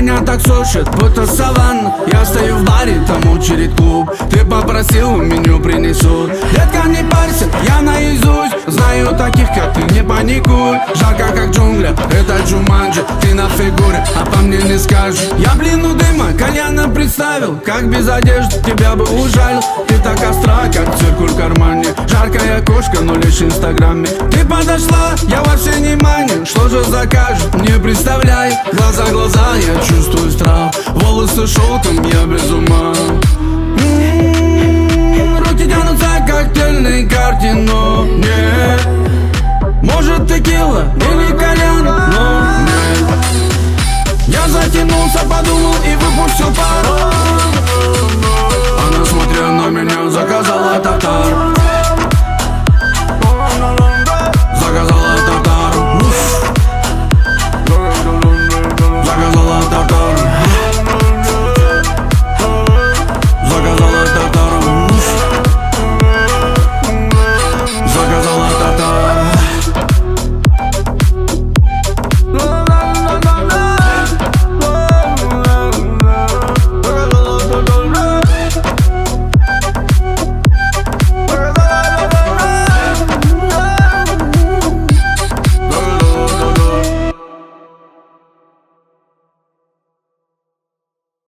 Меня так сушит, будто саванна. Я стою в баре, там очередь клуб. Ты попросил, меню принесут. Детка, не парься, я наизусть знаю таких, как ты, не паникуй. Жарко, как джунгля, это Джуманджи. Ты на фигуре, а по мне не скажешь. Я блин у дыма, кальяна представил. Как без одежды тебя бы ужалил. Ты так остра, как циркуль в кармане. Жаркая кошка, но лишь в инстаграме. Ты подошла, я во все внимание. Что же закажешь, не представляй. Глаза, глаза, я чувствую страх. Волосы шелком, я без ума. Руки тянутся к коктейльной карте, но нет. Может текила или кальян, но нет. Я затянулся, подумал и выпустил пару.